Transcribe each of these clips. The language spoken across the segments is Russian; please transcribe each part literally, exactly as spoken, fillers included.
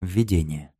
Введение.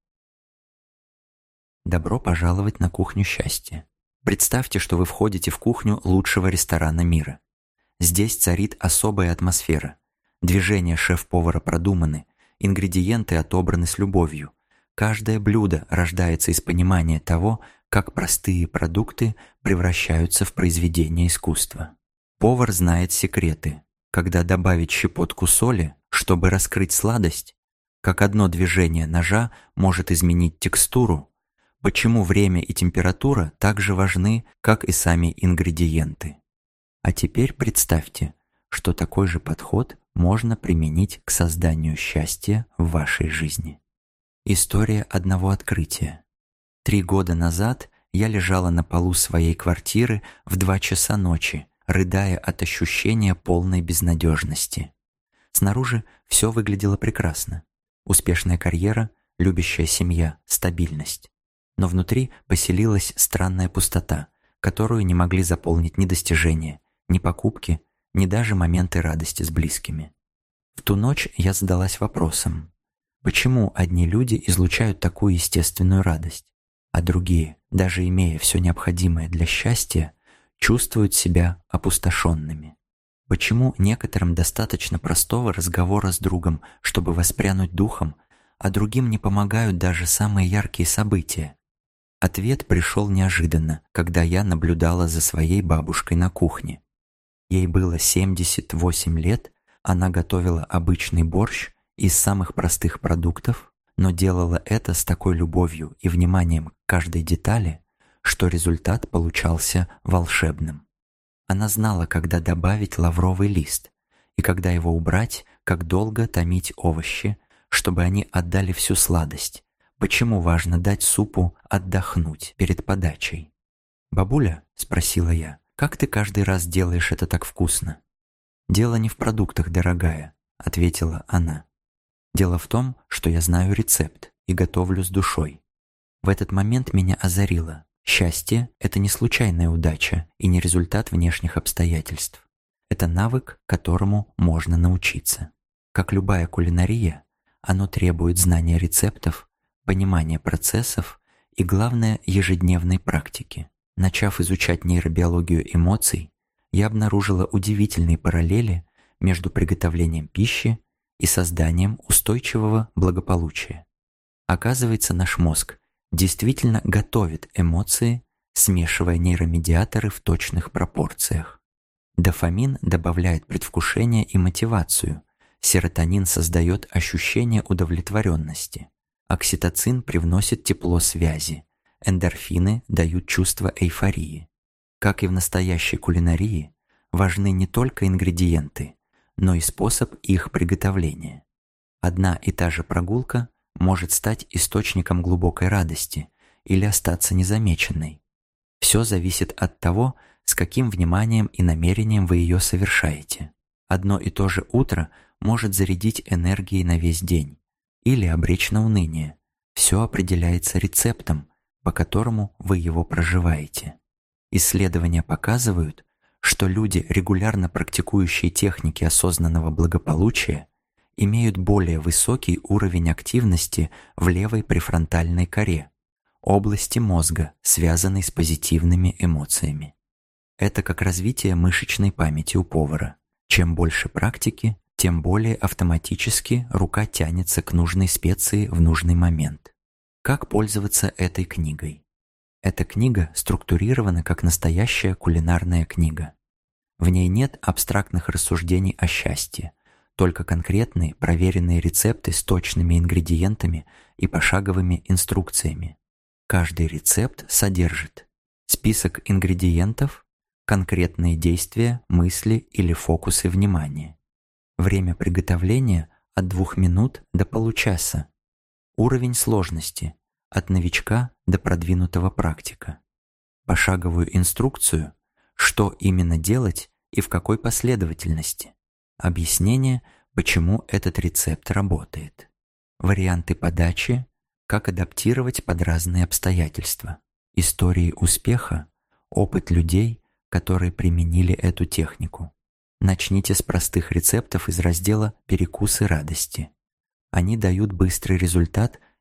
Добро пожаловать на кухню счастья. Представьте, что вы входите в кухню лучшего ресторана мира. Здесь царит особая атмосфера. Движения шеф-повара продуманы, ингредиенты отобраны с любовью. Каждое блюдо рождается из понимания того, как простые продукты превращаются в произведение искусства. Повар знает секреты, когда добавить щепотку соли, чтобы раскрыть сладость, как одно движение ножа может изменить текстуру, почему время и температура так же важны, как и сами ингредиенты. А теперь представьте, что такой же подход можно применить к созданию счастья в вашей жизни. История одного открытия. Три года назад я лежала на полу своей квартиры в два часа ночи, рыдая от ощущения полной безнадежности. Снаружи все выглядело прекрасно. Успешная карьера, любящая семья, стабильность. Но внутри поселилась странная пустота, которую не могли заполнить ни достижения, ни покупки, ни даже моменты радости с близкими. В ту ночь я задалась вопросом, почему одни люди излучают такую естественную радость, а другие, даже имея все необходимое для счастья, чувствуют себя опустошенными? Почему некоторым достаточно простого разговора с другом, чтобы воспрянуть духом, а другим не помогают даже самые яркие события? Ответ пришел неожиданно, когда я наблюдала за своей бабушкой на кухне. Ей было семьдесят восемь лет, она готовила обычный борщ из самых простых продуктов, но делала это с такой любовью и вниманием к каждой детали, что результат получался волшебным. Она знала, когда добавить лавровый лист, и когда его убрать, как долго томить овощи, чтобы они отдали всю сладость. Почему важно дать супу отдохнуть перед подачей? «Бабуля», — спросила я, — «как ты каждый раз делаешь это так вкусно?» «Дело не в продуктах, дорогая», — ответила она. «Дело в том, что я знаю рецепт и готовлю с душой». В этот момент меня озарило. Счастье – это не случайная удача и не результат внешних обстоятельств. Это навык, которому можно научиться. Как любая кулинария, оно требует знания рецептов, понимания процессов и, главное, ежедневной практики. Начав изучать нейробиологию эмоций, я обнаружила удивительные параллели между приготовлением пищи и созданием устойчивого благополучия. Оказывается, наш мозг действительно готовит эмоции, смешивая нейромедиаторы в точных пропорциях. Дофамин добавляет предвкушение и мотивацию, серотонин создает ощущение удовлетворенности, окситоцин привносит тепло связи, эндорфины дают чувство эйфории. Как и в настоящей кулинарии, важны не только ингредиенты, но и способ их приготовления. Одна и та же прогулка может стать источником глубокой радости или остаться незамеченной. Все зависит от того, с каким вниманием и намерением вы ее совершаете. Одно и то же утро может зарядить энергией на весь день или обречь на уныние. Все определяется рецептом, по которому вы его проживаете. Исследования показывают, что люди, регулярно практикующие техники осознанного благополучия, имеют более высокий уровень активности в левой префронтальной коре, области мозга, связанной с позитивными эмоциями. Это как развитие мышечной памяти у повара. Чем больше практики, тем более автоматически рука тянется к нужной специи в нужный момент. Как пользоваться этой книгой? Эта книга структурирована как настоящая кулинарная книга. В ней нет абстрактных рассуждений о счастье, только конкретные проверенные рецепты с точными ингредиентами и пошаговыми инструкциями. Каждый рецепт содержит список ингредиентов, конкретные действия, мысли или фокусы внимания. Время приготовления от двух минут до получаса. Уровень сложности от новичка до продвинутого практика. Пошаговую инструкцию, что именно делать и в какой последовательности. Объяснение, почему этот рецепт работает. Варианты подачи, как адаптировать под разные обстоятельства. Истории успеха, опыт людей, которые применили эту технику. Начните с простых рецептов из раздела «Перекусы радости». Они дают быстрый результат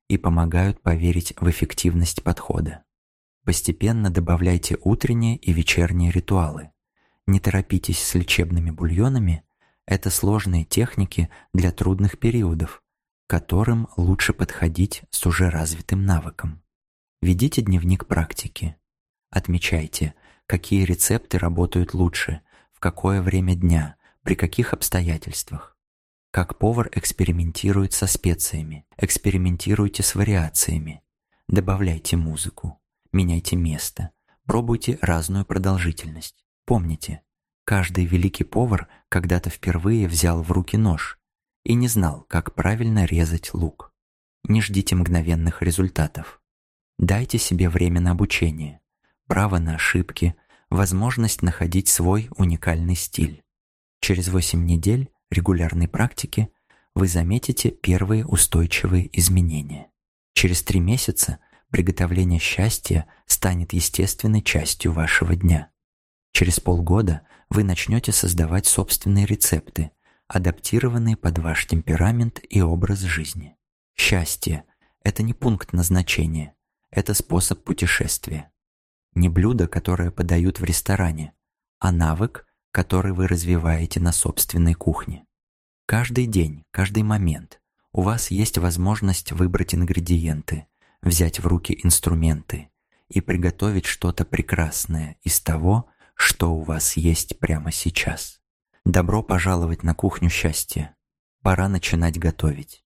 и помогают поверить в эффективность подхода. Постепенно добавляйте утренние и вечерние ритуалы. Не торопитесь с лечебными бульонами, это сложные техники для трудных периодов, к которым лучше подходить с уже развитым навыком. Ведите дневник практики. Отмечайте, какие рецепты работают лучше, в какое время дня, при каких обстоятельствах. Как повар экспериментирует со специями, экспериментируйте с вариациями, добавляйте музыку, меняйте место, пробуйте разную продолжительность. Помните, каждый великий повар когда-то впервые взял в руки нож и не знал, как правильно резать лук. Не ждите мгновенных результатов. Дайте себе время на обучение, право на ошибки, возможность находить свой уникальный стиль. Через восемь недель регулярной практики вы заметите первые устойчивые изменения. Через три месяца приготовление счастья станет естественной частью вашего дня. Через полгода вы начнете создавать собственные рецепты, адаптированные под ваш темперамент и образ жизни. Счастье – это не пункт назначения, это способ путешествия. Не блюдо, которое подают в ресторане, а навык, который вы развиваете на собственной кухне. Каждый день, каждый момент у вас есть возможность выбрать ингредиенты, взять в руки инструменты и приготовить что-то прекрасное из того, что у вас есть прямо сейчас. Добро пожаловать на кухню счастья. Пора начинать готовить.